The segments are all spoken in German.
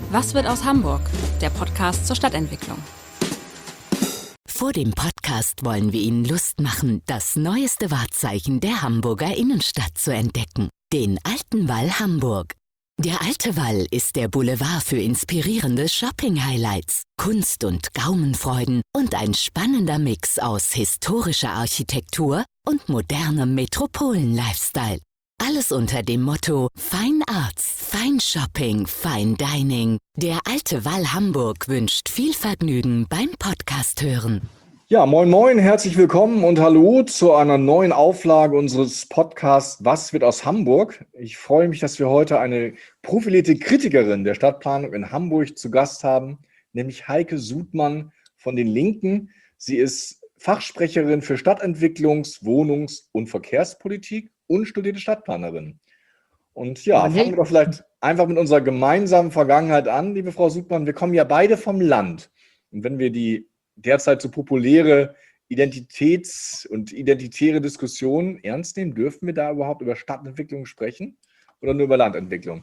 Was wird aus Hamburg? Der Podcast zur Stadtentwicklung. Vor dem Podcast wollen wir Ihnen Lust machen, das neueste Wahrzeichen der Hamburger Innenstadt zu entdecken: den Alten Wall Hamburg. Der Alte Wall ist der Boulevard für inspirierende Shopping-Highlights, Kunst- und Gaumenfreuden und ein spannender Mix aus historischer Architektur und modernem Metropolen-Lifestyle. Alles unter dem Motto Fine Arts, Fine Shopping, Fine Dining. Der Alte Wall Hamburg wünscht viel Vergnügen beim Podcast hören. Ja, moin moin, herzlich willkommen und hallo zu einer neuen Auflage unseres Podcasts Was wird aus Hamburg? Ich freue mich, dass wir heute eine profilierte Kritikerin der Stadtplanung in Hamburg zu Gast haben, nämlich Heike Sudmann von den Linken. Sie ist Fachsprecherin für Stadtentwicklungs-, Wohnungs- und Verkehrspolitik und studierte Stadtplanerin. Und ja, fangen wir doch vielleicht einfach mit unserer gemeinsamen Vergangenheit an, liebe Frau Sudmann. Wir kommen ja beide vom Land. Und wenn wir die derzeit so populäre und identitäre Diskussion ernst nehmen, dürfen wir da überhaupt über Stadtentwicklung sprechen oder nur über Landentwicklung?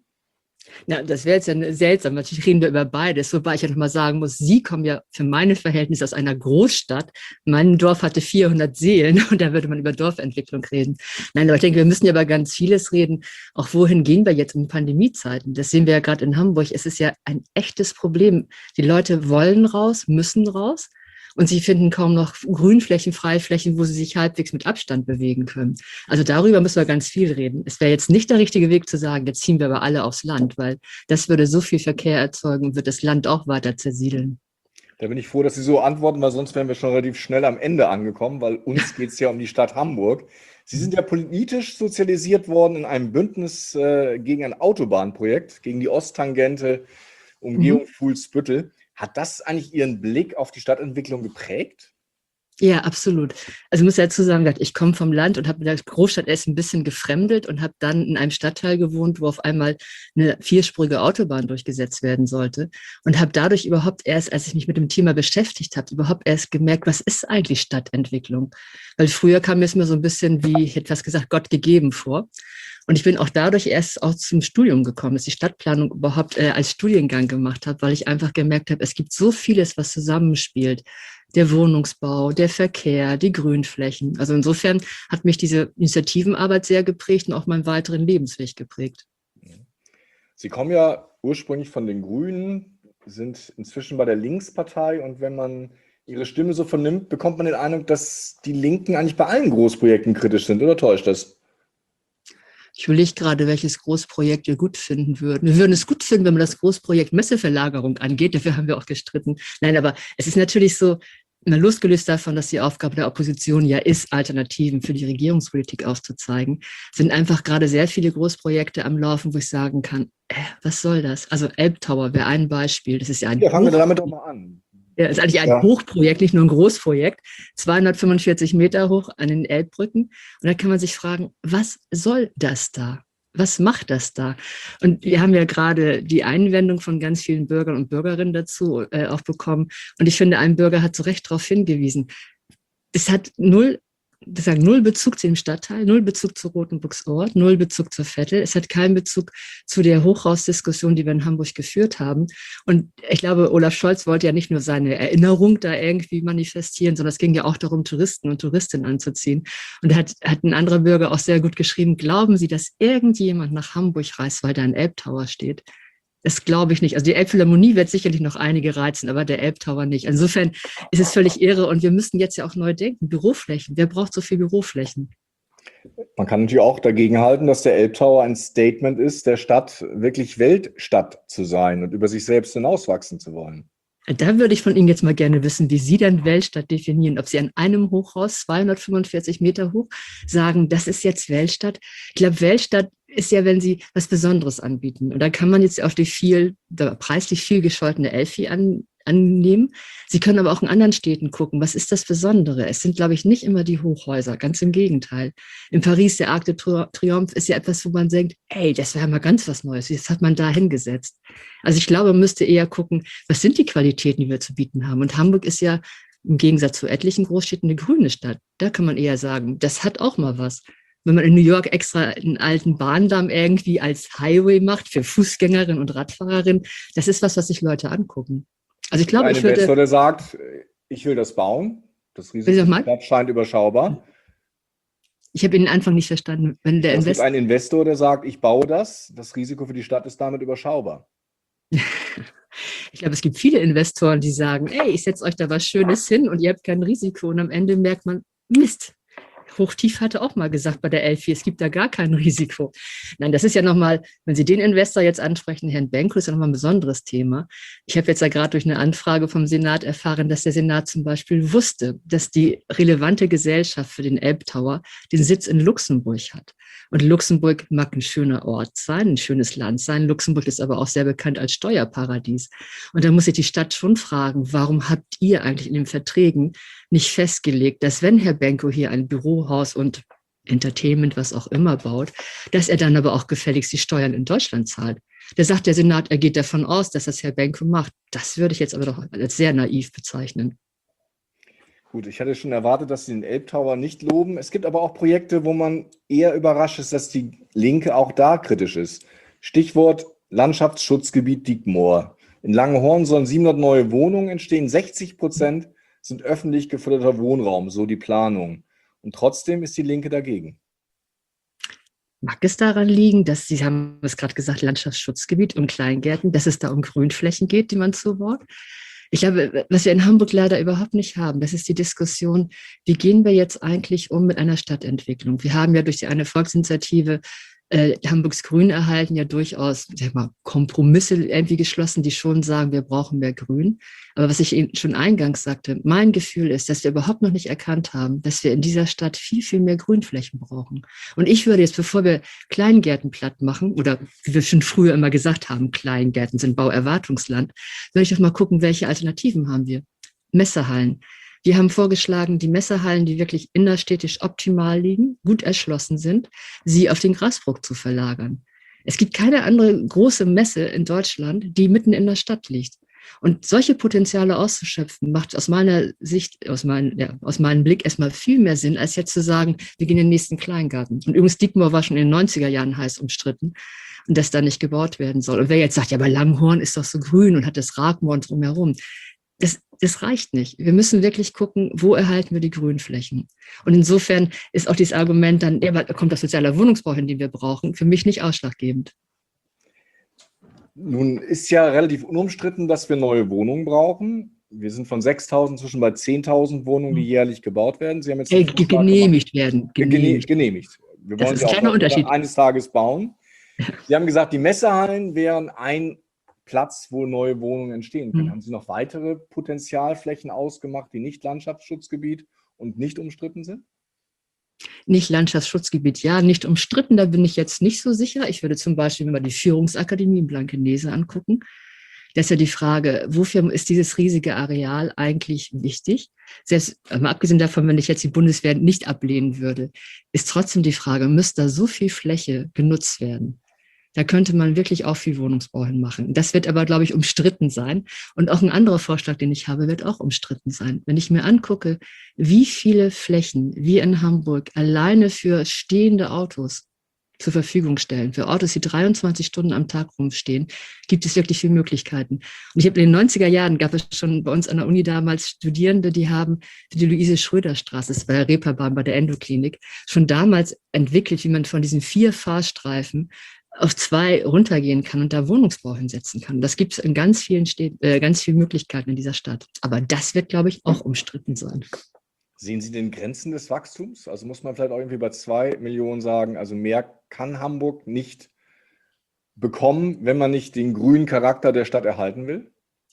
Na, das wäre jetzt ja seltsam. Natürlich reden wir über beides, wobei ich ja nochmal sagen muss, Sie kommen ja für meine Verhältnisse aus einer Großstadt. Mein Dorf hatte 400 Seelen und da würde man über Dorfentwicklung reden. Nein, aber ich denke, wir müssen ja über ganz vieles reden. Auch wohin gehen wir jetzt in Pandemiezeiten? Das sehen wir ja gerade in Hamburg. Es ist ja ein echtes Problem. Die Leute wollen raus, müssen raus. Und sie finden kaum noch Grünflächen, Freiflächen, wo sie sich halbwegs mit Abstand bewegen können. Also darüber müssen wir ganz viel reden. Es wäre jetzt nicht der richtige Weg zu sagen, jetzt ziehen wir aber alle aufs Land, weil das würde so viel Verkehr erzeugen und wird das Land auch weiter zersiedeln. Da bin ich froh, dass Sie so antworten, weil sonst wären wir schon relativ schnell am Ende angekommen, weil uns geht es ja um die Stadt Hamburg. Sie sind ja politisch sozialisiert worden in einem Bündnis gegen ein Autobahnprojekt, gegen die Osttangente, Umgehung Fuhlsbüttel. Hat das eigentlich Ihren Blick auf die Stadtentwicklung geprägt? Ja, absolut. Also ich muss dazu sagen, ich komme vom Land und habe in der Großstadt erst ein bisschen gefremdet und habe dann in einem Stadtteil gewohnt, wo auf einmal eine vierspurige Autobahn durchgesetzt werden sollte und habe dadurch überhaupt erst, als ich mich mit dem Thema beschäftigt habe, überhaupt erst gemerkt, was ist eigentlich Stadtentwicklung? Weil früher kam mir es mir so ein bisschen wie, ich hätte fast gesagt, Gott gegeben vor. Und ich bin auch dadurch erst auch zum Studium gekommen, dass ich Stadtplanung überhaupt als Studiengang gemacht habe, weil ich einfach gemerkt habe, es gibt so vieles, was zusammenspielt. Der Wohnungsbau, der Verkehr, die Grünflächen. Also insofern hat mich diese Initiativenarbeit sehr geprägt und auch meinen weiteren Lebensweg geprägt. Sie kommen ja ursprünglich von den Grünen, sind inzwischen bei der Linkspartei und wenn man Ihre Stimme so vernimmt, bekommt man den Eindruck, dass die Linken eigentlich bei allen Großprojekten kritisch sind, oder täuscht das? Ich überlege gerade, welches Großprojekt wir gut finden würden. Wir würden es gut finden, wenn man das Großprojekt Messeverlagerung angeht. Dafür haben wir auch gestritten. Nein, aber es ist natürlich so, mal losgelöst davon, dass die Aufgabe der Opposition ja ist, Alternativen für die Regierungspolitik aufzuzeigen, sind einfach gerade sehr viele Großprojekte am Laufen, wo ich sagen kann, was soll das? Also Elbtower wäre ein Beispiel. Das ist ja ein fangen wir damit doch mal an. Ja, ist eigentlich ein Hochprojekt, nicht nur ein Großprojekt, 245 Meter hoch an den Elbbrücken. Und da kann man sich fragen, was soll das da? Was macht das da? Und wir haben ja gerade die Einwendung von ganz vielen Bürgern und Bürgerinnen dazu auch bekommen. Und ich finde, ein Bürger hat zu Recht darauf hingewiesen. Es hat null Bezug zu dem Stadtteil, null Bezug zu Rotenburgsort, null Bezug zur Vettel. Es hat keinen Bezug zu der Hochhausdiskussion, die wir in Hamburg geführt haben. Und ich glaube, Olaf Scholz wollte ja nicht nur seine Erinnerung da irgendwie manifestieren, sondern es ging ja auch darum, Touristen und Touristinnen anzuziehen. Und da hat ein anderer Bürger auch sehr gut geschrieben, glauben Sie, dass irgendjemand nach Hamburg reist, weil da ein Elbtower steht? Das glaube ich nicht. Also die Elbphilharmonie wird sicherlich noch einige reizen, aber der Elbtower nicht. Insofern ist es völlig irre und wir müssen jetzt ja auch neu denken. Büroflächen. Wer braucht so viel Büroflächen? Man kann natürlich auch dagegen halten, dass der Elbtower ein Statement ist, der Stadt wirklich Weltstadt zu sein und über sich selbst hinauswachsen zu wollen. Da würde ich von Ihnen jetzt mal gerne wissen, wie Sie dann Weltstadt definieren. Ob Sie an einem Hochhaus, 245 Meter hoch, sagen, das ist jetzt Weltstadt. Ich glaube, Weltstadt ist ja, wenn Sie was Besonderes anbieten. Und da kann man jetzt auch die preislich viel gescholtene Elfi annehmen. Sie können aber auch in anderen Städten gucken, was ist das Besondere? Es sind, glaube ich, nicht immer die Hochhäuser, ganz im Gegenteil. In Paris, der Arc de Triomphe, ist ja etwas, wo man denkt, ey, das wäre mal ganz was Neues. Jetzt hat man da hingesetzt. Also ich glaube, man müsste eher gucken, was sind die Qualitäten, die wir zu bieten haben? Und Hamburg ist ja im Gegensatz zu etlichen Großstädten eine grüne Stadt. Da kann man eher sagen, das hat auch mal was. wenn man in New York extra einen alten Bahndamm irgendwie als Highway macht für Fußgängerinnen und Radfahrerinnen, das ist was sich Leute angucken. Also ich glaube, ein Investor, der sagt, ich will das bauen, das Risiko scheint überschaubar. Ich habe den Anfang nicht verstanden. Es gibt einen Investor, der sagt, ich baue das Risiko für die Stadt ist damit überschaubar. Ich glaube, es gibt viele Investoren, die sagen, ey, ich setze euch da was Schönes hin und ihr habt kein Risiko. Und am Ende merkt man, Mist. Hochtief hatte auch mal gesagt bei der L4, es gibt da gar kein Risiko. Nein, das ist ja nochmal, wenn Sie den Investor jetzt ansprechen, Herrn Benko, ist ja nochmal ein besonderes Thema. Ich habe jetzt ja gerade durch eine Anfrage vom Senat erfahren, dass der Senat zum Beispiel wusste, dass die relevante Gesellschaft für den Elbtower den Sitz in Luxemburg hat. Und Luxemburg mag ein schöner Ort sein, ein schönes Land sein. Luxemburg ist aber auch sehr bekannt als Steuerparadies. Und da muss sich die Stadt schon fragen, warum habt ihr eigentlich in den Verträgen nicht festgelegt, dass wenn Herr Benko hier ein Bürohaus und Entertainment, was auch immer baut, dass er dann aber auch gefälligst die Steuern in Deutschland zahlt. Da sagt der Senat, er geht davon aus, dass das Herr Benko macht. Das würde ich jetzt aber doch als sehr naiv bezeichnen. Gut, ich hatte schon erwartet, dass Sie den Elbtower nicht loben. Es gibt aber auch Projekte, wo man eher überrascht ist, dass die Linke auch da kritisch ist. Stichwort Landschaftsschutzgebiet Diekmoor. In Langenhorn sollen 700 neue Wohnungen entstehen. 60% sind öffentlich geförderter Wohnraum, so die Planung. Und trotzdem ist die Linke dagegen. Mag es daran liegen, dass Sie haben es gerade gesagt, Landschaftsschutzgebiet und Kleingärten, dass es da um Grünflächen geht, die man zubaut? Ich glaube, was wir in Hamburg leider überhaupt nicht haben, das ist die Diskussion, wie gehen wir jetzt eigentlich um mit einer Stadtentwicklung? Wir haben ja durch eine Volksinitiative Hamburgs Grün erhalten ja durchaus, sag mal, Kompromisse irgendwie geschlossen, die schon sagen, wir brauchen mehr Grün. Aber was ich Ihnen schon eingangs sagte, mein Gefühl ist, dass wir überhaupt noch nicht erkannt haben, dass wir in dieser Stadt viel, viel mehr Grünflächen brauchen. Und ich würde jetzt, bevor wir Kleingärten platt machen, oder wie wir schon früher immer gesagt haben, Kleingärten sind Bauerwartungsland, würde ich doch mal gucken, welche Alternativen haben wir. Messehallen. Wir haben vorgeschlagen, die Messehallen, die wirklich innerstädtisch optimal liegen, gut erschlossen sind, sie auf den Grasbruch zu verlagern. Es gibt keine andere große Messe in Deutschland, die mitten in der Stadt liegt. Und solche Potenziale auszuschöpfen, macht aus meiner Sicht, aus meinem Blick erstmal viel mehr Sinn, als jetzt zu sagen, wir gehen in den nächsten Kleingarten. Und übrigens, Diekmoor war schon in den 90er Jahren heiß umstritten und dass da nicht gebaut werden soll. Und wer jetzt sagt, ja, aber Langenhorn ist doch so grün und hat das Ragmoor drumherum. Das reicht nicht. Wir müssen wirklich gucken, wo erhalten wir die Grünflächen. Und insofern ist auch dieses Argument dann, ja, kommt das sozialer Wohnungsbau hin, den wir brauchen, für mich nicht ausschlaggebend. Nun ist ja relativ unumstritten, dass wir neue Wohnungen brauchen. Wir sind von 6.000 zwischen bei 10.000 Wohnungen, die jährlich gebaut werden. Sie haben jetzt genehmigt werden. Genehmigt. Wir wollen sie auch eines Tages bauen. Sie haben gesagt, die Messehallen wären ein Platz, wo neue Wohnungen entstehen können. Haben Sie noch weitere Potenzialflächen ausgemacht, die nicht Landschaftsschutzgebiet und nicht umstritten sind? Nicht Landschaftsschutzgebiet, ja, nicht umstritten, da bin ich jetzt nicht so sicher. Ich würde zum Beispiel mal die Führungsakademie in Blankenese angucken. Das ist ja die Frage, wofür ist dieses riesige Areal eigentlich wichtig? Selbst mal abgesehen davon, wenn ich jetzt die Bundeswehr nicht ablehnen würde, ist trotzdem die Frage, müsste da so viel Fläche genutzt werden? Da könnte man wirklich auch viel Wohnungsbau hinmachen. Das wird aber, glaube ich, umstritten sein. Und auch ein anderer Vorschlag, den ich habe, wird auch umstritten sein. Wenn ich mir angucke, wie viele Flächen wir in Hamburg alleine für stehende Autos zur Verfügung stellen, für Autos, die 23 Stunden am Tag rumstehen, gibt es wirklich viele Möglichkeiten. Und ich habe in den 90er Jahren, gab es schon bei uns an der Uni damals Studierende, die haben für die Luise-Schröder-Straße, das ist bei der Reeperbahn, bei der Endoklinik, schon damals entwickelt, wie man von diesen 4 Fahrstreifen auf 2 runtergehen kann und da Wohnungsbau hinsetzen kann. Das gibt es in ganz vielen ganz vielen Möglichkeiten in dieser Stadt. Aber das wird, glaube ich, auch umstritten sein. Sehen Sie den Grenzen des Wachstums? Also muss man vielleicht auch irgendwie bei 2 Millionen sagen, also mehr kann Hamburg nicht bekommen, wenn man nicht den grünen Charakter der Stadt erhalten will?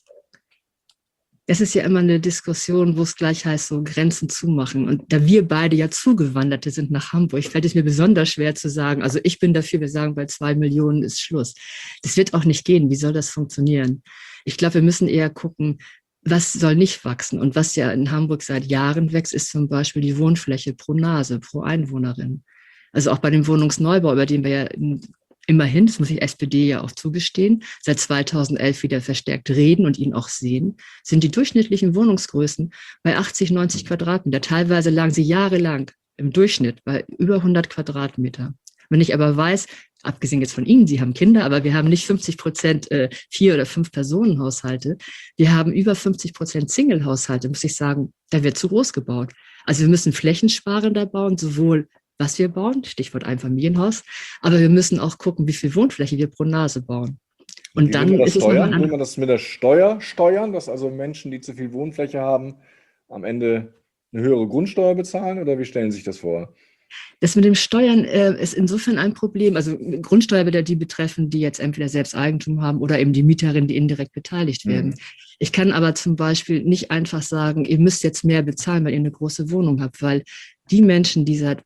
Das ist ja immer eine Diskussion, wo es gleich heißt, so Grenzen zumachen. Und da wir beide ja Zugewanderte sind nach Hamburg, fällt es mir besonders schwer zu sagen, also ich bin dafür, wir sagen, bei 2 Millionen ist Schluss. Das wird auch nicht gehen. Wie soll das funktionieren? Ich glaube, wir müssen eher gucken, was soll nicht wachsen? Und was ja in Hamburg seit Jahren wächst, ist zum Beispiel die Wohnfläche pro Nase, pro Einwohnerin. Also auch bei dem Wohnungsneubau, über den wir ja immerhin, das muss die SPD ja auch zugestehen, seit 2011 wieder verstärkt reden und ihn auch sehen, sind die durchschnittlichen Wohnungsgrößen bei 80, 90 Quadratmeter. Teilweise lagen sie jahrelang im Durchschnitt bei über 100 Quadratmeter. Wenn ich aber weiß, abgesehen jetzt von Ihnen, Sie haben Kinder, aber wir haben nicht 50% 4- oder 5-Personen-Haushalte. Wir haben über 50% Single-Haushalte, muss ich sagen, da wird zu groß gebaut. Also wir müssen flächensparender bauen, sowohl was wir bauen, Stichwort Einfamilienhaus, aber wir müssen auch gucken, wie viel Wohnfläche wir pro Nase bauen. Und wie dann will man das ist es steuern? nochmal Will man das mit der Steuer steuern, dass also Menschen, die zu viel Wohnfläche haben, am Ende eine höhere Grundsteuer bezahlen? Oder wie stellen Sie sich das vor? Das mit dem Steuern ist insofern ein Problem. Also Grundsteuer wird ja die betreffen, die jetzt entweder selbst Eigentum haben oder eben die Mieterinnen, die indirekt beteiligt werden. Ich kann aber zum Beispiel nicht einfach sagen, ihr müsst jetzt mehr bezahlen, weil ihr eine große Wohnung habt, weil die Menschen, die seit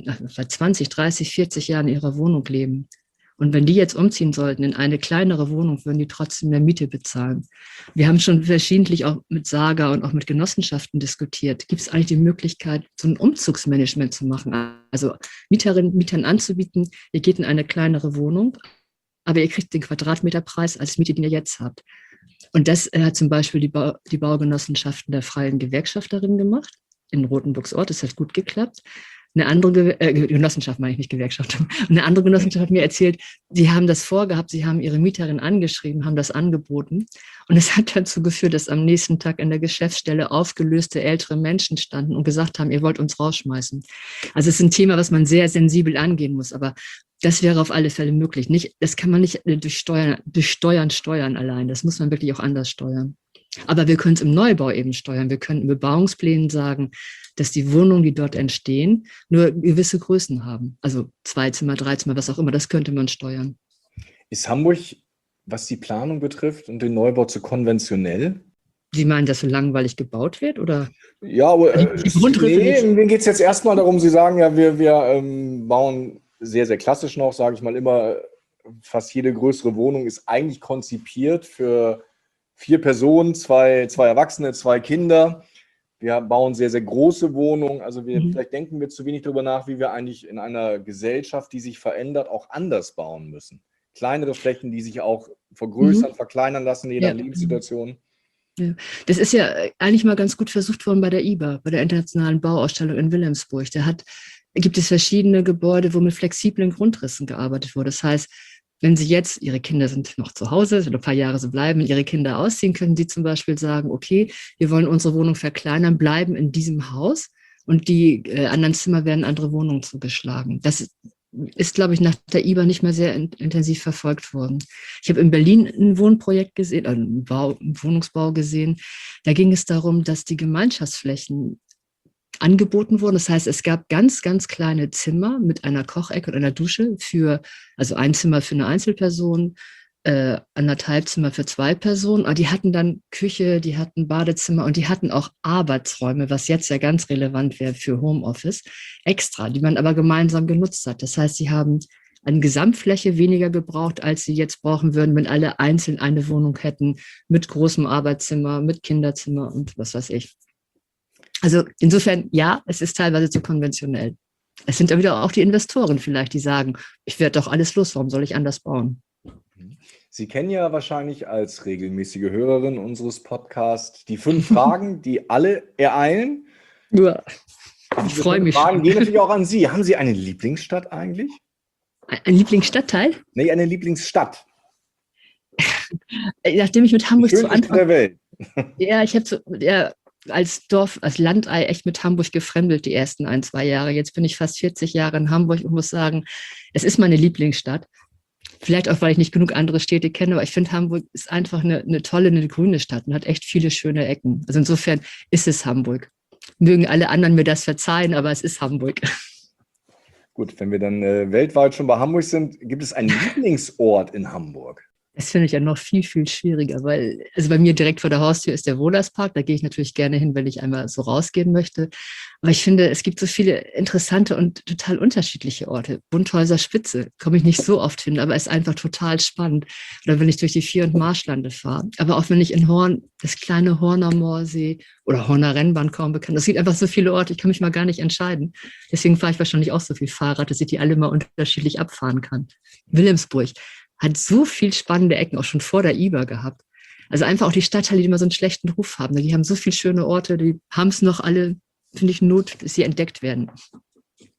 20, 30, 40 Jahren in ihrer Wohnung leben, und wenn die jetzt umziehen sollten in eine kleinere Wohnung, würden die trotzdem mehr Miete bezahlen. Wir haben schon verschiedentlich auch mit Saga und auch mit Genossenschaften diskutiert. Gibt es eigentlich die Möglichkeit, so ein Umzugsmanagement zu machen? Also Mieterinnen, Mietern anzubieten, ihr geht in eine kleinere Wohnung, aber ihr kriegt den Quadratmeterpreis als Miete, den ihr jetzt habt. Und das hat zum Beispiel die Baugenossenschaften der Freien Gewerkschafterinnen gemacht in Rothenburgsort. Das hat gut geklappt. Eine andere Genossenschaft, meine ich nicht Gewerkschaft, eine andere Genossenschaft hat mir erzählt, sie haben das vorgehabt, sie haben ihre Mieterin angeschrieben, haben das angeboten. Und es hat dazu geführt, dass am nächsten Tag in der Geschäftsstelle aufgelöste ältere Menschen standen und gesagt haben, ihr wollt uns rausschmeißen. Also es ist ein Thema, was man sehr sensibel angehen muss, aber das wäre auf alle Fälle möglich. Das kann man nicht durch Steuern steuern allein. Das muss man wirklich auch anders steuern. Aber wir können es im Neubau eben steuern. Wir können in Bebauungsplänen sagen, dass die Wohnungen, die dort entstehen, nur gewisse Größen haben. Also 2 Zimmer, 3 Zimmer, was auch immer, das könnte man steuern. Ist Hamburg, was die Planung betrifft und den Neubau, zu konventionell? Sie meinen, dass so langweilig gebaut wird? Oder? Ja, aber mir geht es jetzt erstmal darum, Sie sagen ja, wir bauen sehr, sehr klassisch noch, sage ich mal immer, fast jede größere Wohnung ist eigentlich konzipiert für 4 Personen, 2 Erwachsene, 2 Kinder. Wir bauen sehr, sehr große Wohnungen. Also vielleicht denken wir zu wenig darüber nach, wie wir eigentlich in einer Gesellschaft, die sich verändert, auch anders bauen müssen. Kleinere Flächen, die sich auch vergrößern, verkleinern lassen, je nach Lebenssituation. Ja. Das ist ja eigentlich mal ganz gut versucht worden bei der IBA, bei der Internationalen Bauausstellung in Wilhelmsburg. Gibt es verschiedene Gebäude, wo mit flexiblen Grundrissen gearbeitet wurde. Das heißt, wenn Sie jetzt, Ihre Kinder sind noch zu Hause, oder ein paar Jahre so bleiben, Ihre Kinder ausziehen, können Sie zum Beispiel sagen, okay, wir wollen unsere Wohnung verkleinern, bleiben in diesem Haus und die anderen Zimmer werden andere Wohnungen zugeschlagen. Das ist, glaube ich, nach der IBA nicht mehr sehr intensiv verfolgt worden. Ich habe in Berlin ein Wohnprojekt gesehen, einen Wohnungsbau gesehen. Da ging es darum, dass die Gemeinschaftsflächen angeboten wurden. Das heißt, es gab ganz, ganz kleine Zimmer mit einer Kochecke und einer Dusche also ein Zimmer für eine Einzelperson, 1,5 Zimmer für 2 Personen. Aber die hatten dann Küche, die hatten Badezimmer und die hatten auch Arbeitsräume, was jetzt ja ganz relevant wäre für Homeoffice, extra, die man aber gemeinsam genutzt hat. Das heißt, sie haben an Gesamtfläche weniger gebraucht, als sie jetzt brauchen würden, wenn alle einzeln eine Wohnung hätten, mit großem Arbeitszimmer, mit Kinderzimmer und was weiß ich. Also insofern, ja, es ist teilweise zu konventionell. Es sind ja wieder auch die Investoren vielleicht, die sagen, ich werde doch alles los, warum soll ich anders bauen? Sie kennen ja wahrscheinlich als regelmäßige Hörerin unseres Podcasts die 5 Fragen, die alle ereilen. Ja, ich freue mich. Die Fragen gehen natürlich auch an Sie. Haben Sie eine Lieblingsstadt eigentlich? Ein Lieblingsstadtteil? Nee, eine Lieblingsstadt. Nachdem ich mit Hamburg zu Anfang der Welt. Ja, ich habe als Landei echt mit Hamburg gefremdelt die ersten 1, 2 Jahre. Jetzt bin ich fast 40 Jahre in Hamburg und muss sagen, es ist meine Lieblingsstadt. Vielleicht auch, weil ich nicht genug andere Städte kenne, aber ich finde, Hamburg ist einfach eine tolle, eine grüne Stadt und hat echt viele schöne Ecken. Also insofern ist es Hamburg. Mögen alle anderen mir das verzeihen, aber es ist Hamburg. Gut, wenn wir dann weltweit schon bei Hamburg sind, gibt es einen Lieblingsort in Hamburg? Das finde ich ja noch viel, viel schwieriger, weil, also bei mir direkt vor der Haustür ist der Wohlerspark, da gehe ich natürlich gerne hin, wenn ich einmal so rausgehen möchte. Aber ich finde, es gibt so viele interessante und total unterschiedliche Orte. Bunthäuser Spitze komme ich nicht so oft hin, aber ist einfach total spannend. Oder wenn ich durch die Vier- und Marschlande fahre. Aber auch wenn ich in Horn, das kleine Horner Moorsee oder Horner Rennbahn kaum bekannt. Es gibt einfach so viele Orte, ich kann mich mal gar nicht entscheiden. Deswegen fahre ich wahrscheinlich auch so viel Fahrrad, dass ich die alle mal unterschiedlich abfahren kann. Wilhelmsburg hat so viel spannende Ecken auch schon vor der IBA gehabt. Also einfach auch die Stadtteile, die immer so einen schlechten Ruf haben. Die haben so viele schöne Orte, die haben es noch alle, finde ich, Not, dass sie entdeckt werden.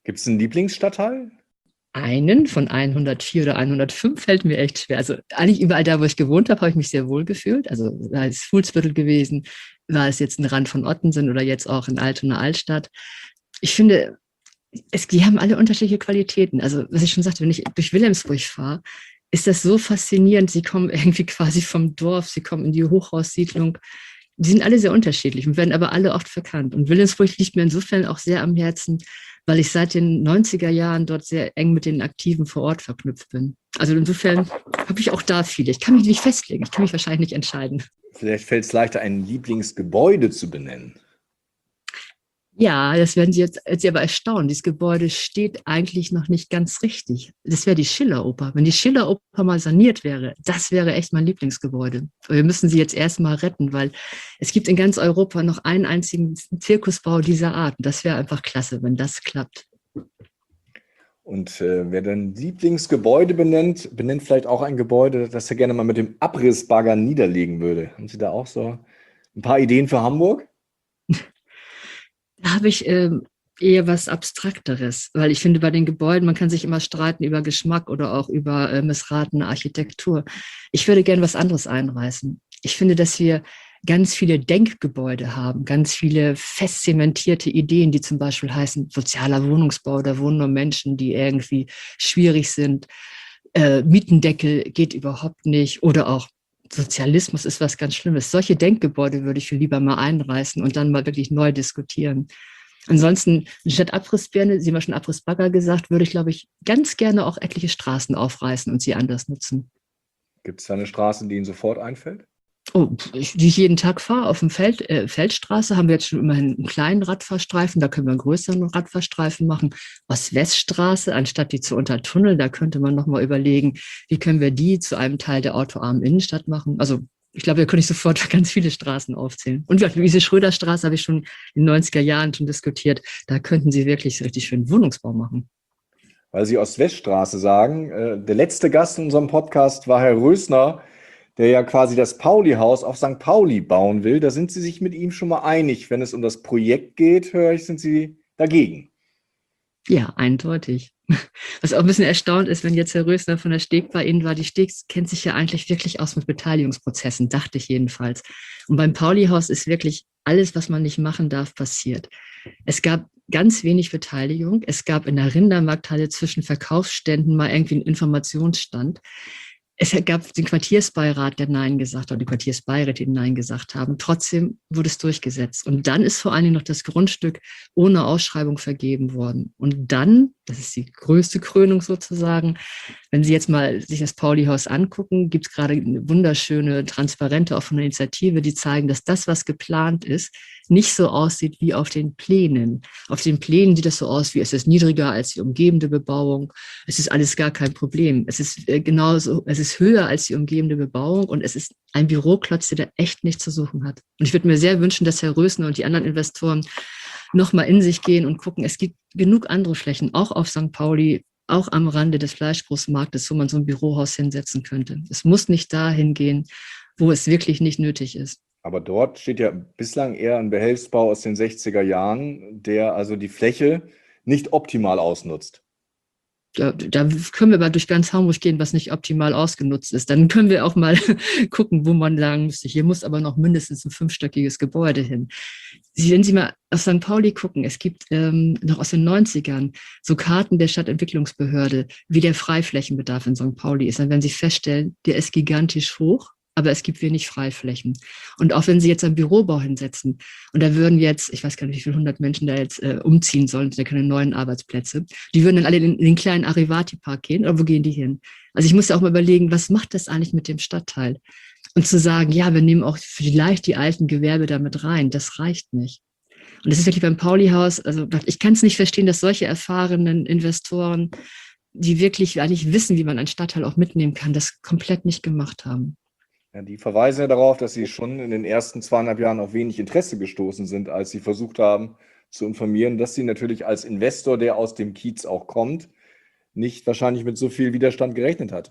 Gibt es einen Lieblingsstadtteil? Einen von 104 oder 105 fällt mir echt schwer. Also eigentlich überall da, wo ich gewohnt habe, habe ich mich sehr wohl gefühlt. Also war es Fuhlsbüttel gewesen, war es jetzt ein Rand von Ottensen oder jetzt auch in Altona Altstadt. Ich finde, die haben alle unterschiedliche Qualitäten. Also was ich schon sagte, wenn ich durch Wilhelmsburg fahre, ist das so faszinierend. Sie kommen irgendwie quasi vom Dorf, sie kommen in die Hochhaussiedlung. Die sind alle sehr unterschiedlich und werden aber alle oft verkannt. Und Wilhelmsburg liegt mir insofern auch sehr am Herzen, weil ich seit den 90er Jahren dort sehr eng mit den Aktiven vor Ort verknüpft bin. Also insofern habe ich auch da viele. Ich kann mich nicht festlegen, ich kann mich wahrscheinlich nicht entscheiden. Vielleicht fällt es leichter, ein Lieblingsgebäude zu benennen. Ja, das werden Sie aber erstaunen. Dieses Gebäude steht eigentlich noch nicht ganz richtig. Das wäre die Schiller-Oper. Wenn die Schiller-Oper mal saniert wäre, das wäre echt mein Lieblingsgebäude. Wir müssen sie jetzt erstmal retten, weil es gibt in ganz Europa noch einen einzigen Zirkusbau dieser Art. Und das wäre einfach klasse, wenn das klappt. Und wer dann Lieblingsgebäude benennt vielleicht auch ein Gebäude, das er gerne mal mit dem Abrissbagger niederlegen würde. Haben Sie da auch so ein paar Ideen für Hamburg? Da habe ich eher was Abstrakteres, weil ich finde, bei den Gebäuden, man kann sich immer streiten über Geschmack oder auch über missratene Architektur. Ich würde gerne was anderes einreißen. Ich finde, dass wir ganz viele Denkgebäude haben, ganz viele fest zementierte Ideen, die zum Beispiel heißen, sozialer Wohnungsbau, da wohnen nur Menschen, die irgendwie schwierig sind. Mietendeckel geht überhaupt nicht oder auch Sozialismus ist was ganz Schlimmes. Solche Denkgebäude würde ich viel lieber mal einreißen und dann mal wirklich neu diskutieren. Ansonsten, statt Abrissbirne, Sie haben ja schon Abrissbagger gesagt, würde ich, glaube ich, ganz gerne auch etliche Straßen aufreißen und sie anders nutzen. Gibt es da eine Straße, die Ihnen sofort einfällt? Oh, die ich jeden Tag fahre, auf dem Feldstraße haben wir jetzt schon immerhin einen kleinen Radfahrstreifen, da können wir einen größeren Radfahrstreifen machen. Ost-West-Straße, anstatt die zu untertunneln, da könnte man nochmal überlegen, wie können wir die zu einem Teil der autoarmen Innenstadt machen. Also ich glaube, da könnte ich sofort ganz viele Straßen aufzählen. Und diese Schröder-Straße habe ich schon in den 90er Jahren schon diskutiert, da könnten Sie wirklich richtig schön Wohnungsbau machen. Weil Sie Ost-West-Straße sagen, der letzte Gast in unserem Podcast war Herr Rösner, der ja quasi das Pauli-Haus auf St. Pauli bauen will. Da sind Sie sich mit ihm schon mal einig. Wenn es um das Projekt geht, höre ich, sind Sie dagegen. Ja, eindeutig. Was auch ein bisschen erstaunt ist, wenn jetzt Herr Rösner von der Steg bei Ihnen war. Die Steg kennt sich ja eigentlich wirklich aus mit Beteiligungsprozessen, dachte ich jedenfalls. Und beim Pauli-Haus ist wirklich alles, was man nicht machen darf, passiert. Es gab ganz wenig Beteiligung. Es gab in der Rindermarkthalle zwischen Verkaufsständen mal irgendwie einen Informationsstand. Es gab den Quartiersbeirat, der Nein gesagt hat, oder die Quartiersbeiräte, die Nein gesagt haben. Trotzdem wurde es durchgesetzt. Und dann ist vor allen Dingen noch das Grundstück ohne Ausschreibung vergeben worden. Und dann, das ist die größte Krönung sozusagen, wenn Sie jetzt mal sich das Pauli-Haus angucken, gibt es gerade eine wunderschöne Transparente auch von der Initiative, die zeigen, dass das, was geplant ist, nicht so aussieht wie auf den Plänen. Auf den Plänen sieht das so aus, wie es ist niedriger als die umgebende Bebauung. Es ist alles gar kein Problem. Es ist genauso, es ist höher als die umgebende Bebauung und es ist ein Büroklotz, der da echt nichts zu suchen hat. Und ich würde mir sehr wünschen, dass Herr Rösner und die anderen Investoren nochmal in sich gehen und gucken, es gibt genug andere Flächen, auch auf St. Pauli, auch am Rande des Fleischgroßmarktes, wo man so ein Bürohaus hinsetzen könnte. Es muss nicht dahin gehen, wo es wirklich nicht nötig ist. Aber dort steht ja bislang eher ein Behelfsbau aus den 60er Jahren, der also die Fläche nicht optimal ausnutzt. Da können wir mal durch ganz Hamburg gehen, was nicht optimal ausgenutzt ist. Dann können wir auch mal gucken, wo man sagen müsste, hier muss aber noch mindestens ein 5-stöckiges Gebäude hin. Wenn Sie mal auf St. Pauli gucken, es gibt noch aus den 90ern so Karten der Stadtentwicklungsbehörde, wie der Freiflächenbedarf in St. Pauli ist. Dann werden Sie feststellen, der ist gigantisch hoch, aber es gibt wenig Freiflächen. Und auch wenn Sie jetzt einen Bürobau hinsetzen und da würden jetzt, ich weiß gar nicht, wie viele 100 Menschen da jetzt umziehen sollen, da keine neuen Arbeitsplätze, die würden dann alle in den kleinen Arivati-Park gehen, oder wo gehen die hin? Also ich muss ja auch mal überlegen, was macht das eigentlich mit dem Stadtteil? Und zu sagen, ja, wir nehmen auch vielleicht die alten Gewerbe da mit rein, das reicht nicht. Und das ist wirklich beim Pauli-Haus, also ich kann es nicht verstehen, dass solche erfahrenen Investoren, die wirklich eigentlich wissen, wie man einen Stadtteil auch mitnehmen kann, das komplett nicht gemacht haben. Ja, die verweisen ja darauf, dass sie schon in den ersten 2,5 Jahren auf wenig Interesse gestoßen sind, als sie versucht haben zu informieren, dass sie natürlich als Investor, der aus dem Kiez auch kommt, nicht wahrscheinlich mit so viel Widerstand gerechnet hat.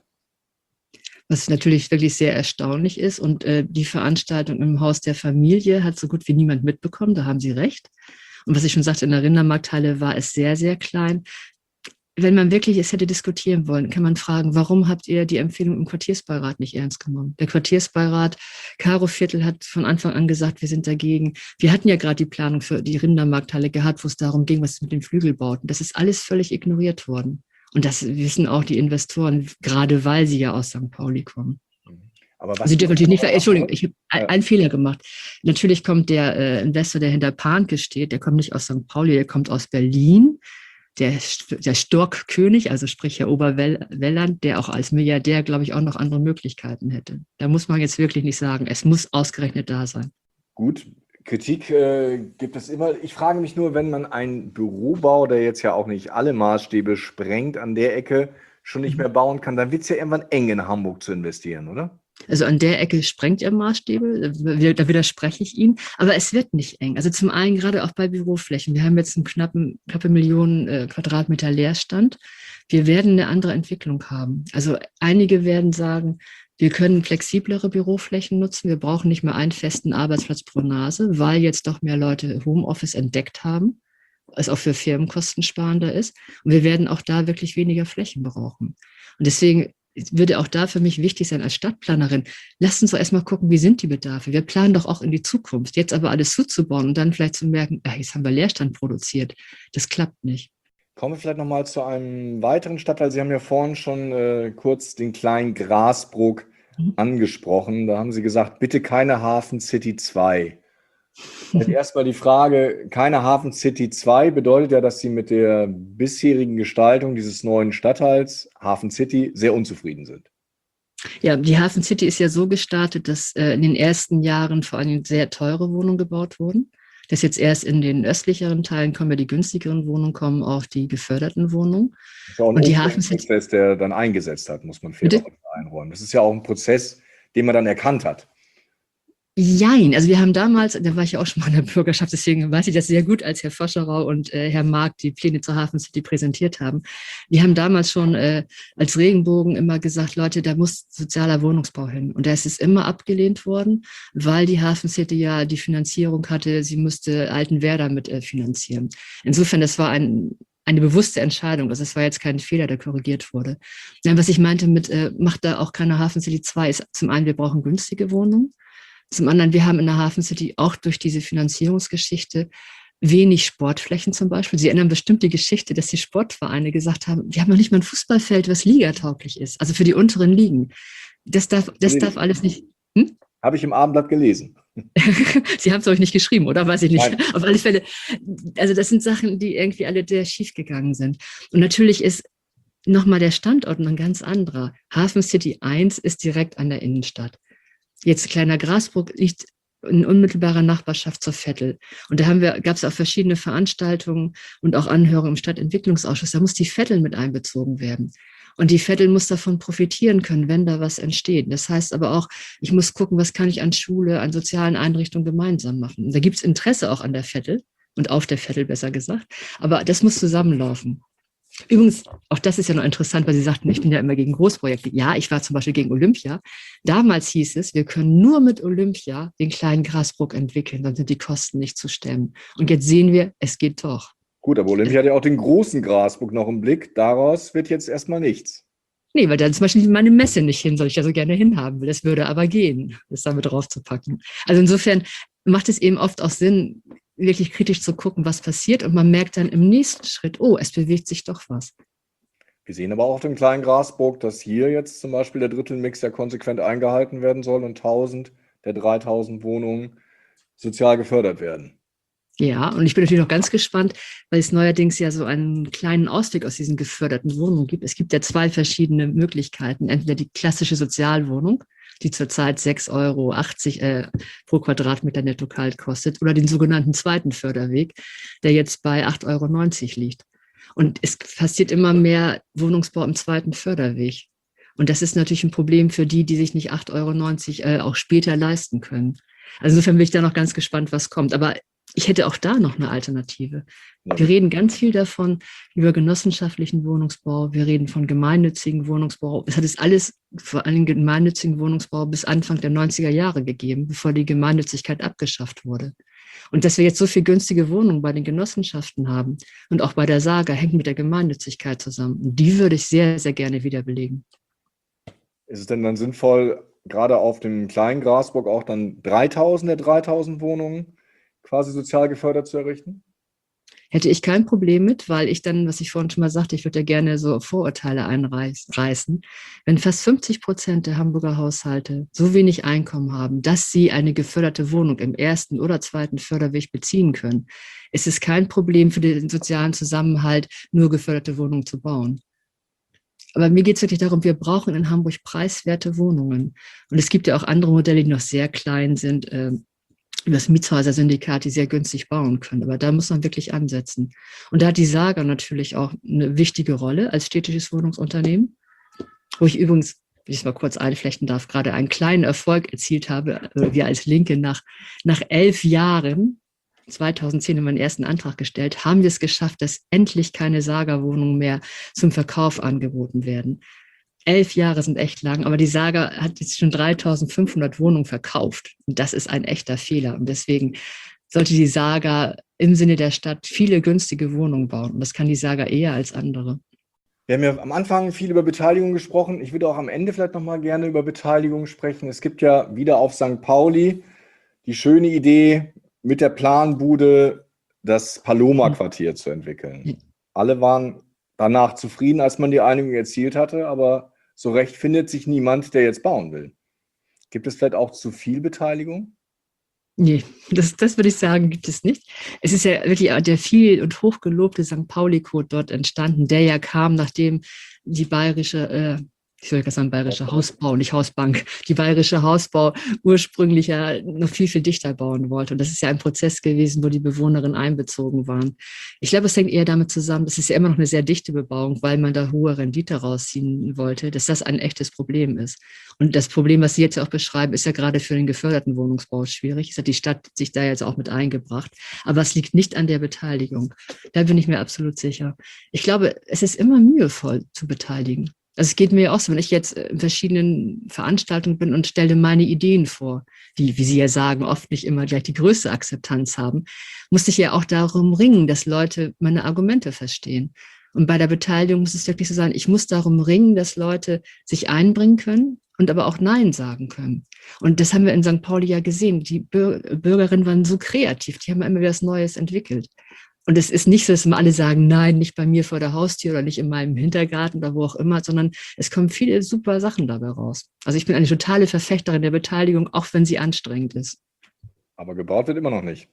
Was natürlich wirklich sehr erstaunlich ist. Und die Veranstaltung im Haus der Familie hat so gut wie niemand mitbekommen, da haben Sie recht. Und was ich schon sagte, in der Rindermarkthalle war es sehr, sehr klein. Wenn man wirklich es hätte diskutieren wollen, kann man fragen, warum habt ihr die Empfehlung im Quartiersbeirat nicht ernst genommen? Der Quartiersbeirat, Karo Viertel, hat von Anfang an gesagt, wir sind dagegen. Wir hatten ja gerade die Planung für die Rindermarkthalle gehabt, wo es darum ging, was ist mit den Flügelbauten. Das ist alles völlig ignoriert worden. Und das wissen auch die Investoren, gerade weil sie ja aus St. Pauli kommen. Aber was Also dürfen natürlich nicht, Entschuldigung, ich habe einen Fehler gemacht. Natürlich kommt der Investor, der hinter Pahnke steht, der kommt nicht aus St. Pauli, der kommt aus Berlin. Der Storkkönig, also sprich Herr Oberwelland, der auch als Milliardär, glaube ich, auch noch andere Möglichkeiten hätte. Da muss man jetzt wirklich nicht sagen, es muss ausgerechnet da sein. Gut, Kritik gibt es immer. Ich frage mich nur, wenn man einen Bürobau, der jetzt ja auch nicht alle Maßstäbe sprengt, an der Ecke schon nicht mehr bauen kann, dann wird es ja irgendwann eng in Hamburg zu investieren, oder? Also an der Ecke sprengt er Maßstäbe, da widerspreche ich Ihnen, aber es wird nicht eng. Also zum einen gerade auch bei Büroflächen. Wir haben jetzt einen knappe Million Quadratmeter Leerstand. Wir werden eine andere Entwicklung haben. Also einige werden sagen, wir können flexiblere Büroflächen nutzen. Wir brauchen nicht mehr einen festen Arbeitsplatz pro Nase, weil jetzt doch mehr Leute Homeoffice entdeckt haben, was auch für Firmen kostensparender ist. Und wir werden auch da wirklich weniger Flächen brauchen. Und deswegen würde auch da für mich wichtig sein als Stadtplanerin, lasst uns doch erstmal gucken, wie sind die Bedarfe. Wir planen doch auch in die Zukunft. Jetzt aber alles zuzubauen und dann vielleicht zu merken, jetzt haben wir Leerstand produziert. Das klappt nicht. Kommen wir vielleicht nochmal zu einem weiteren Stadtteil. Sie haben ja vorhin schon kurz den kleinen Grasbruck angesprochen. Da haben Sie gesagt, bitte keine Hafen City 2. Erstmal die Frage, keine Hafen City 2 bedeutet ja, dass Sie mit der bisherigen Gestaltung dieses neuen Stadtteils Hafen City sehr unzufrieden sind. Ja, die Hafen City ist ja so gestartet, dass in den ersten Jahren vor allem sehr teure Wohnungen gebaut wurden. Dass jetzt erst in den östlicheren Teilen kommen ja die günstigeren Wohnungen, kommen auch die geförderten Wohnungen. Das ist ja auch und die ein Prozess, der dann eingesetzt hat, muss man fairerweise einräumen. Das ist ja auch ein Prozess, den man dann erkannt hat. Jein, also wir haben damals, da war ich ja auch schon mal in der Bürgerschaft, deswegen weiß ich das sehr gut, als Herr Foscherau und Herr Mark die Pläne zur Hafen City präsentiert haben. Wir haben damals schon als Regenbogen immer gesagt, Leute, da muss sozialer Wohnungsbau hin. Und das ist immer abgelehnt worden, weil die Hafen City ja die Finanzierung hatte, sie musste Altenwerder mit finanzieren. Insofern, das war eine bewusste Entscheidung. Also es war jetzt kein Fehler, der korrigiert wurde. Ja, was ich meinte mit, macht da auch keine Hafen City 2, ist zum einen, wir brauchen günstige Wohnungen. Zum anderen, wir haben in der Hafen City auch durch diese Finanzierungsgeschichte wenig Sportflächen zum Beispiel. Sie erinnern bestimmt die Geschichte, dass die Sportvereine gesagt haben, wir haben noch nicht mal ein Fußballfeld, was ligatauglich ist, also für die unteren Ligen. Das darf alles nicht. Habe ich im Abendblatt gelesen. Sie haben es euch nicht geschrieben, oder? Weiß ich nicht. Nein. Auf alle Fälle. Also das sind Sachen, die irgendwie alle sehr schief gegangen sind. Und natürlich ist nochmal der Standort ein ganz anderer. Hafen City 1 ist direkt an der Innenstadt. Jetzt kleiner Grasbruck liegt in unmittelbarer Nachbarschaft zur Vettel. Und da gab es auch verschiedene Veranstaltungen und auch Anhörungen im Stadtentwicklungsausschuss. Da muss die Vettel mit einbezogen werden. Und die Vettel muss davon profitieren können, wenn da was entsteht. Das heißt aber auch, ich muss gucken, was kann ich an Schule, an sozialen Einrichtungen gemeinsam machen. Und da gibt es Interesse auch an der Vettel und auf der Vettel besser gesagt. Aber das muss zusammenlaufen. Übrigens, auch das ist ja noch interessant, weil Sie sagten, ich bin ja immer gegen Großprojekte. Ja, ich war zum Beispiel gegen Olympia. Damals hieß es, wir können nur mit Olympia den kleinen Grasbruck entwickeln, dann sind die Kosten nicht zu stemmen. Und jetzt sehen wir, es geht doch. Gut, aber Olympia hat ja auch den großen Grasbruck noch im Blick. Daraus wird jetzt erstmal nichts. Nee, weil da zum Beispiel meine Messe nicht hin, soll ich ja so gerne hinhaben will. Das würde aber gehen, das damit draufzupacken. Also insofern macht es eben oft auch Sinn, wirklich kritisch zu gucken, was passiert. Und man merkt dann im nächsten Schritt, oh, es bewegt sich doch was. Wir sehen aber auch auf dem kleinen Grasbruck, dass hier jetzt zum Beispiel der Drittelmix ja konsequent eingehalten werden soll und 1000 der 3000 Wohnungen sozial gefördert werden. Ja, und ich bin natürlich noch ganz gespannt, weil es neuerdings ja so einen kleinen Ausstieg aus diesen geförderten Wohnungen gibt. Es gibt ja 2 verschiedene Möglichkeiten. Entweder die klassische Sozialwohnung, die zurzeit 6,80 € pro Quadratmeter netto kalt kostet, oder den sogenannten zweiten Förderweg, der jetzt bei 8,90 € liegt. Und es passiert immer mehr Wohnungsbau im zweiten Förderweg. Und das ist natürlich ein Problem für die sich nicht 8,90 € auch später leisten können. Also insofern bin ich da noch ganz gespannt, was kommt. Aber ich hätte auch da noch eine Alternative. Wir reden ganz viel davon, über genossenschaftlichen Wohnungsbau. Wir reden von gemeinnützigen Wohnungsbau. Es hat es alles, vor allem gemeinnützigen Wohnungsbau, bis Anfang der 90er Jahre gegeben, bevor die Gemeinnützigkeit abgeschafft wurde. Und dass wir jetzt so viel günstige Wohnungen bei den Genossenschaften haben und auch bei der Saga, hängt mit der Gemeinnützigkeit zusammen. Und die würde ich sehr, sehr gerne wiederbelegen. Ist es denn dann sinnvoll, gerade auf dem kleinen Grasburg auch dann 3000 Wohnungen quasi sozial gefördert zu errichten? Hätte ich kein Problem mit, weil ich dann, was ich vorhin schon mal sagte, ich würde ja gerne so Vorurteile einreißen. Wenn fast 50% der Hamburger Haushalte so wenig Einkommen haben, dass sie eine geförderte Wohnung im ersten oder zweiten Förderweg beziehen können, ist es kein Problem für den sozialen Zusammenhalt, nur geförderte Wohnungen zu bauen. Aber mir geht es wirklich darum, wir brauchen in Hamburg preiswerte Wohnungen. Und es gibt ja auch andere Modelle, die noch sehr klein sind, das Mietshäuser-Syndikat, die sehr günstig bauen können. Aber da muss man wirklich ansetzen. Und da hat die Saga natürlich auch eine wichtige Rolle als städtisches Wohnungsunternehmen, wo ich übrigens, wenn ich es mal kurz einflechten darf, gerade einen kleinen Erfolg erzielt habe. Wir als Linke nach 11 Jahren, 2010 haben wir den ersten Antrag gestellt, haben wir es geschafft, dass endlich keine Saga-Wohnungen mehr zum Verkauf angeboten werden. 11 Jahre sind echt lang, aber die Saga hat jetzt schon 3500 Wohnungen verkauft. Und das ist ein echter Fehler. Und deswegen sollte die Saga im Sinne der Stadt viele günstige Wohnungen bauen. Und das kann die Saga eher als andere. Wir haben ja am Anfang viel über Beteiligung gesprochen. Ich würde auch am Ende vielleicht nochmal gerne über Beteiligung sprechen. Es gibt ja wieder auf St. Pauli die schöne Idee, mit der Planbude das Paloma-Quartier zu entwickeln. Alle waren danach zufrieden, als man die Einigung erzielt hatte, aber so recht findet sich niemand, der jetzt bauen will. Gibt es vielleicht auch zu viel Beteiligung? Nee, das würde ich sagen, gibt es nicht. Es ist ja wirklich der viel und hochgelobte St. Pauli-Code dort entstanden, der ja kam, nachdem die bayerische Bayerische Hausbau, nicht Hausbank, die Bayerische Hausbau ursprünglich ja noch viel, viel dichter bauen wollte. Und das ist ja ein Prozess gewesen, wo die Bewohnerinnen einbezogen waren. Ich glaube, es hängt eher damit zusammen, das ist ja immer noch eine sehr dichte Bebauung, weil man da hohe Rendite rausziehen wollte, dass das ein echtes Problem ist. Und das Problem, was Sie jetzt auch beschreiben, ist ja gerade für den geförderten Wohnungsbau schwierig. Das hat die Stadt sich da jetzt auch mit eingebracht. Aber es liegt nicht an der Beteiligung. Da bin ich mir absolut sicher. Ich glaube, es ist immer mühevoll zu beteiligen. Also es geht mir ja auch so, wenn ich jetzt in verschiedenen Veranstaltungen bin und stelle meine Ideen vor, wie Sie ja sagen, oft nicht immer gleich die größte Akzeptanz haben, musste ich ja auch darum ringen, dass Leute meine Argumente verstehen. Und bei der Beteiligung muss es wirklich so sein, ich muss darum ringen, dass Leute sich einbringen können und aber auch Nein sagen können. Und das haben wir in St. Pauli ja gesehen. Die Bürgerinnen waren so kreativ, die haben immer wieder was Neues entwickelt. Und es ist nicht so, dass immer alle sagen, nein, nicht bei mir vor der Haustür oder nicht in meinem Hintergarten oder wo auch immer, sondern es kommen viele super Sachen dabei raus. Also ich bin eine totale Verfechterin der Beteiligung, auch wenn sie anstrengend ist. Aber gebaut wird immer noch nicht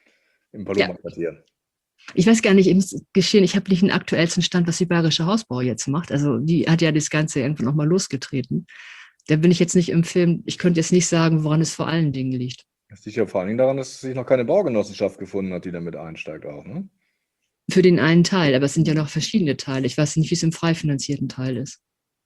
im Paloma-Quartier. Ja. Ich weiß gar nicht, im Geschehen, ich habe nicht den aktuellsten Stand, was die Bayerische Hausbau jetzt macht. Also die hat ja das Ganze irgendwann auch mal losgetreten. Da bin ich jetzt nicht im Film, ich könnte jetzt nicht sagen, woran es vor allen Dingen liegt. Das liegt ja vor allen Dingen daran, dass sich noch keine Baugenossenschaft gefunden hat, die damit einsteigt auch, ne? Für den einen Teil, aber es sind ja noch verschiedene Teile. Ich weiß nicht, wie es im frei finanzierten Teil ist.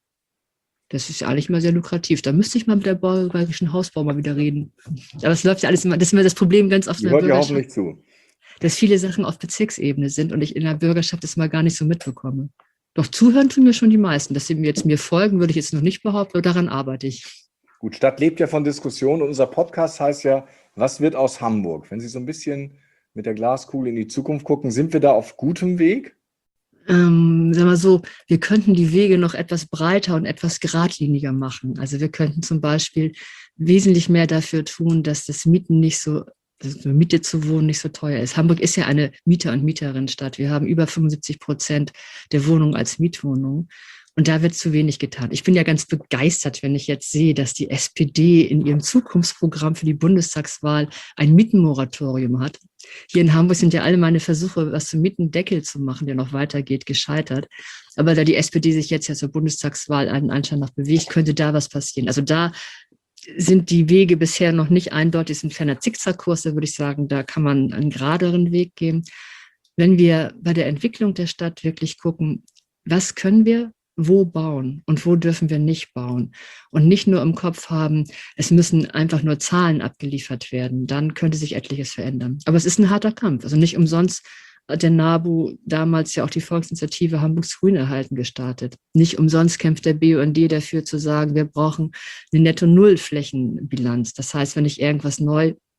Das ist ja eigentlich mal sehr lukrativ. Da müsste ich mal mit der Bayerischen Hausbau mal wieder reden. Aber es läuft ja alles immer, das ist immer das Problem ganz oft in der Bürgerschaft. Die hört ja hoffentlich zu. Dass viele Sachen auf Bezirksebene sind und ich in der Bürgerschaft das mal gar nicht so mitbekomme. Doch zuhören tun mir schon die meisten. Dass sie mir folgen, würde ich jetzt noch nicht behaupten, aber daran arbeite ich. Gut, Stadt lebt ja von Diskussion und unser Podcast heißt ja, was wird aus Hamburg? Wenn Sie so ein bisschen mit der Glaskugel in die Zukunft gucken, sind wir da auf gutem Weg? Sagen wir so, wir könnten die Wege noch etwas breiter und etwas geradliniger machen. Also wir könnten zum Beispiel wesentlich mehr dafür tun, dass das Mieten nicht so, also Miete zu wohnen nicht so teuer ist. Hamburg ist ja eine Mieter- und Mieterinnenstadt. Wir haben über 75% der Wohnungen als Mietwohnungen. Und da wird zu wenig getan. Ich bin ja ganz begeistert, wenn ich jetzt sehe, dass die SPD in ihrem Zukunftsprogramm für die Bundestagswahl ein Mietenmoratorium hat. Hier in Hamburg sind ja alle meine Versuche, was zum Mietendeckel zu machen, der noch weitergeht, gescheitert. Aber da die SPD sich jetzt ja zur Bundestagswahl einen Anschein nach bewegt, könnte da was passieren. Also da sind die Wege bisher noch nicht eindeutig, ist ein ferner Zickzackkurs, da würde ich sagen, da kann man einen geraderen Weg gehen. Wenn wir bei der Entwicklung der Stadt wirklich gucken, was können wir wo bauen und wo dürfen wir nicht bauen und nicht nur im Kopf haben, es müssen einfach nur Zahlen abgeliefert werden, dann könnte sich etliches verändern. Aber es ist ein harter Kampf, also nicht umsonst hat der NABU damals ja auch die Volksinitiative Hamburgs Grün erhalten gestartet. Nicht umsonst kämpft der BUND dafür zu sagen, wir brauchen eine Netto-Null-Flächenbilanz. Das heißt, wenn ich irgendwas neu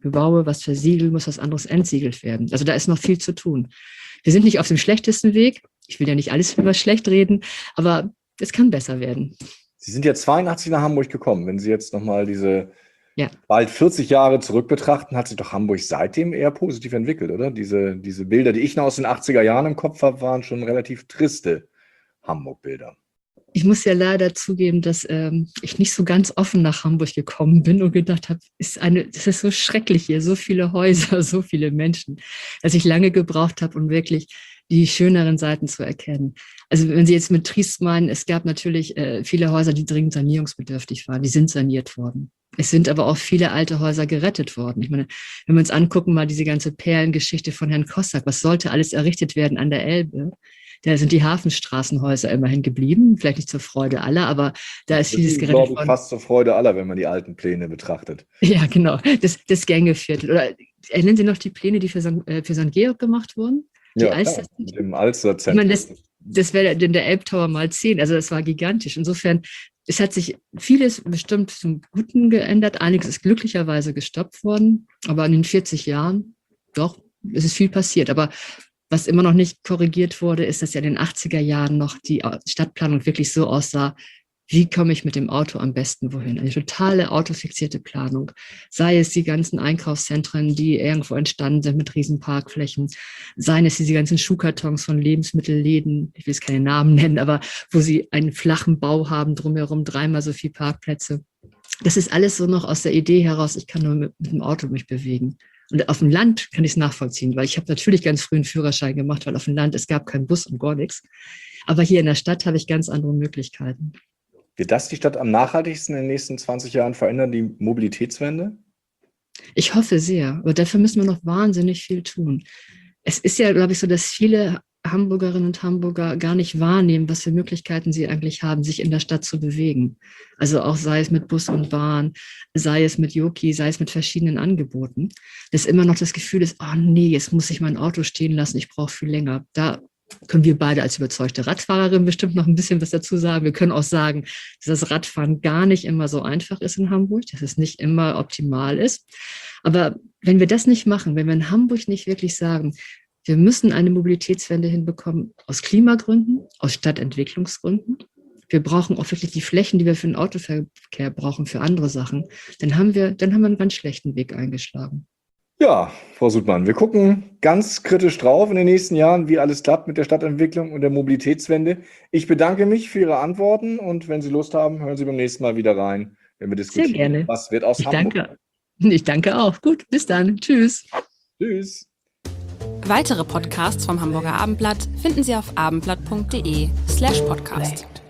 bebaue, was versiegelt, muss was anderes entsiegelt werden. Also da ist noch viel zu tun. Wir sind nicht auf dem schlechtesten Weg. Ich will ja nicht alles über schlecht reden, aber es kann besser werden. Sie sind ja 82 nach Hamburg gekommen. Wenn Sie jetzt nochmal diese bald 40 Jahre zurück betrachten, hat sich doch Hamburg seitdem eher positiv entwickelt, oder? Diese Bilder, die ich noch aus den 80er Jahren im Kopf habe, waren schon relativ triste Hamburg-Bilder. Ich muss ja leider zugeben, dass ich nicht so ganz offen nach Hamburg gekommen bin und gedacht habe, das ist so schrecklich hier, so viele Häuser, so viele Menschen, dass ich lange gebraucht habe, um wirklich die schöneren Seiten zu erkennen. Also wenn Sie jetzt mit Triest meinen, es gab natürlich viele Häuser, die dringend sanierungsbedürftig waren, die sind saniert worden. Es sind aber auch viele alte Häuser gerettet worden. Ich meine, wenn wir uns angucken, mal diese ganze Perlengeschichte von Herrn Kossak, was sollte alles errichtet werden an der Elbe? Da sind die Hafenstraßenhäuser immerhin geblieben, vielleicht nicht zur Freude aller, aber da ist vieles gerettet worden. Das ist fast zur Freude aller, wenn man die alten Pläne betrachtet. Ja, genau, das Gängeviertel. Oder erinnern Sie noch die Pläne, die für St. Georg gemacht wurden? Die mit dem Alsterzentrum. Ich meine, das wäre der Elbtower mal 10, also das war gigantisch. Insofern, es hat sich vieles bestimmt zum Guten geändert, einiges ist glücklicherweise gestoppt worden, aber in den 40 Jahren, doch, es ist viel passiert. Aber was immer noch nicht korrigiert wurde, ist, dass ja in den 80er Jahren noch die Stadtplanung wirklich so aussah, wie komme ich mit dem Auto am besten wohin? Eine totale autofixierte Planung. Sei es die ganzen Einkaufszentren, die irgendwo entstanden sind mit riesen Parkflächen, seien es diese ganzen Schuhkartons von Lebensmittelläden, ich will es keine Namen nennen, aber wo sie einen flachen Bau haben, drumherum 3-mal so viel Parkplätze. Das ist alles so noch aus der Idee heraus, ich kann nur mit dem Auto mich bewegen. Und auf dem Land kann ich es nachvollziehen, weil ich habe natürlich ganz früh einen Führerschein gemacht, weil auf dem Land, es gab keinen Bus und gar nichts. Aber hier in der Stadt habe ich ganz andere Möglichkeiten. Wird das die Stadt am nachhaltigsten in den nächsten 20 Jahren verändern, die Mobilitätswende? Ich hoffe sehr, aber dafür müssen wir noch wahnsinnig viel tun. Es ist ja, glaube ich, so, dass viele Hamburgerinnen und Hamburger gar nicht wahrnehmen, was für Möglichkeiten sie eigentlich haben, sich in der Stadt zu bewegen. Also auch sei es mit Bus und Bahn, sei es mit Yoki, sei es mit verschiedenen Angeboten. Dass immer noch das Gefühl ist, oh nee, jetzt muss ich mein Auto stehen lassen, ich brauche viel länger. Da können wir beide als überzeugte Radfahrerin bestimmt noch ein bisschen was dazu sagen. Wir können auch sagen, dass das Radfahren gar nicht immer so einfach ist in Hamburg, dass es nicht immer optimal ist. Aber wenn wir das nicht machen, wenn wir in Hamburg nicht wirklich sagen, wir müssen eine Mobilitätswende hinbekommen aus Klimagründen, aus Stadtentwicklungsgründen. Wir brauchen auch wirklich die Flächen, die wir für den Autoverkehr brauchen, für andere Sachen. Dann haben wir einen ganz schlechten Weg eingeschlagen. Ja, Frau Sudmann, wir gucken ganz kritisch drauf in den nächsten Jahren, wie alles klappt mit der Stadtentwicklung und der Mobilitätswende. Ich bedanke mich für Ihre Antworten und wenn Sie Lust haben, hören Sie beim nächsten Mal wieder rein, wenn wir diskutieren. Sehr gerne. Was wird aus Hamburg? Danke. Ich danke auch. Gut, bis dann. Tschüss. Tschüss. Weitere Podcasts vom Hamburger Abendblatt finden Sie auf abendblatt.de/podcast.